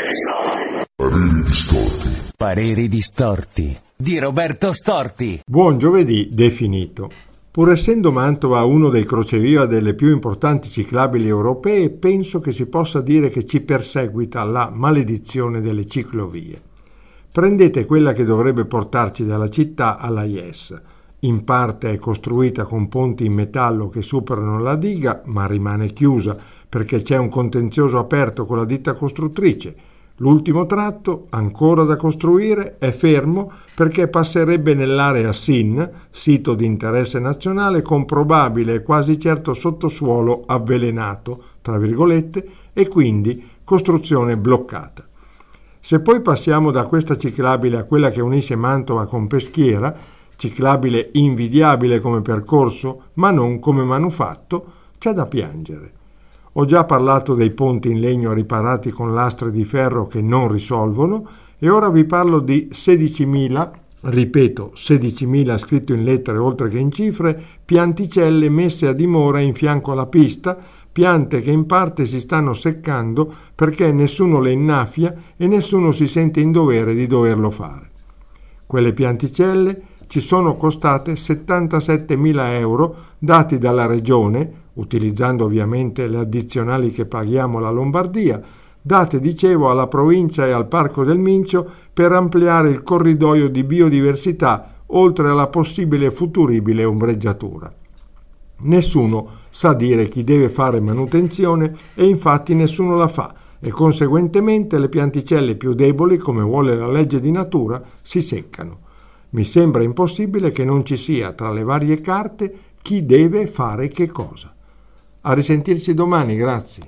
Pareri distorti. Pareri distorti di Roberto Storti. Buon giovedì definito. Pur essendo Mantova uno dei crocevia delle più importanti ciclabili europee, penso che si possa dire che ci perseguita la maledizione delle ciclovie. Prendete quella che dovrebbe portarci dalla città alla IES. In parte è costruita con ponti in metallo che superano la diga, ma rimane chiusa perché c'è un contenzioso aperto con la ditta costruttrice. L'ultimo tratto, ancora da costruire, è fermo perché passerebbe nell'area SIN, sito di interesse nazionale, con probabile e quasi certo sottosuolo avvelenato, tra virgolette, e quindi costruzione bloccata. Se poi passiamo da questa ciclabile a quella che unisce Mantova con Peschiera, ciclabile invidiabile come percorso, ma non come manufatto, c'è da piangere. Ho già parlato dei ponti in legno riparati con lastre di ferro che non risolvono e ora vi parlo di 16.000, ripeto 16.000 scritto in lettere oltre che in cifre, pianticelle messe a dimora in fianco alla pista, piante che in parte si stanno seccando perché nessuno le innaffia e nessuno si sente in dovere di doverlo fare. Quelle pianticelle ci sono costate 77.000 euro dati dalla Regione, utilizzando ovviamente le addizionali che paghiamo alla Lombardia, date, dicevo, alla provincia e al Parco del Mincio per ampliare il corridoio di biodiversità oltre alla possibile futuribile ombreggiatura. Nessuno sa dire chi deve fare manutenzione e infatti nessuno la fa e conseguentemente le pianticelle più deboli, come vuole la legge di natura, si seccano. Mi sembra impossibile che non ci sia tra le varie carte chi deve fare che cosa. A risentirci domani, grazie.